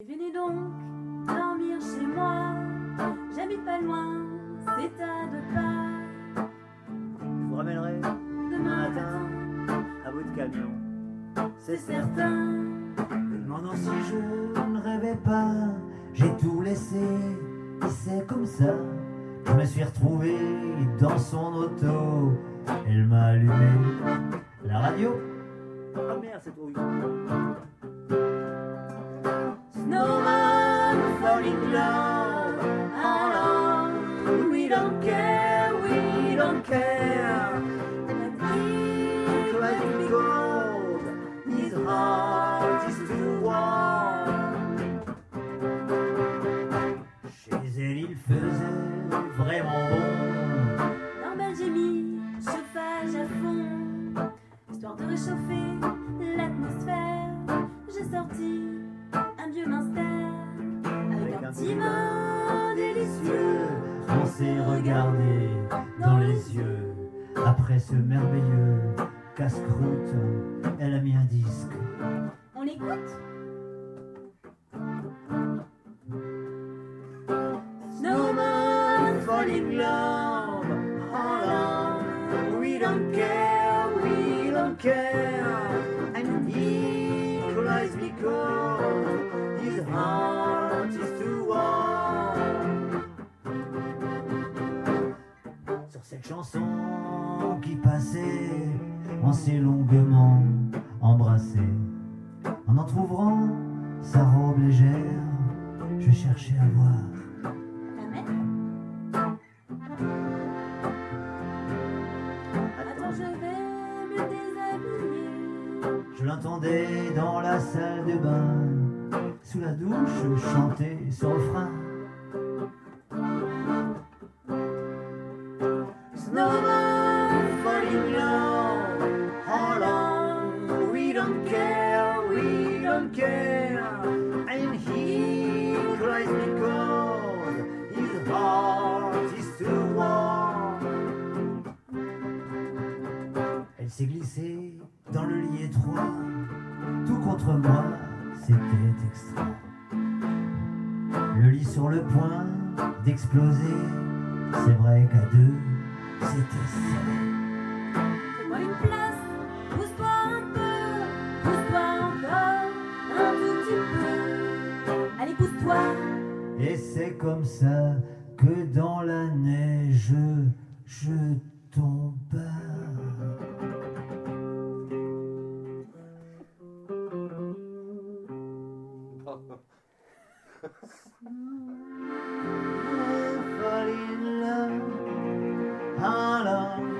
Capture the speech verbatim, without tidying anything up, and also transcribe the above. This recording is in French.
Venez donc dormir chez moi, j'habite pas loin, c'est à deux pas. Je vous ramènerai demain matin à bout de camion, C'est certain. Demandant si je ne rêvais pas, j'ai tout laissé, et c'est comme ça. Je me suis retrouvé dans son auto, elle m'a allumé la radio. Ah merde, c'est trop vite. Snowman fall in love, how long? We don't care, we don't care. And he Tries to be cold, his heart is too warm. Chez elle il faisait vraiment bon. Normal, j'ai mis chauffage à fond, histoire de réchauffer l'atmosphère. J'ai sorti un vieux Munster avec un petit vin délicieux. On s'est regardé dans les yeux. Après ce merveilleux casse-croûte, elle a mis un disque. On l'écoute? Snowman fall in love, how long? We don't care, we don't care. And he cries because his heart is too warm. Sur cette chanson qui passait, on s'est longuement embrassé. En entr'ouvrant sa robe légère, je cherchais à voir. La mettre? Attends, je vais me déshabiller. Je l'entendais dans la salle de bain, sous la douche, chanter ce refrain. Snowman fall in love, how long? We don't care, we don't care. And he cries because his heart is too warm. Elle s'est glissée dans le lit étroit, tout contre moi, c'était extra. Le lit sur le point d'exploser, c'est vrai qu'à deux, c'était ça. Fais-moi une place, pousse-toi un peu, pousse-toi encore, un tout petit peu. Allez, pousse-toi. Et c'est comme ça que dans la neige, je tombe. Fall in love, how long?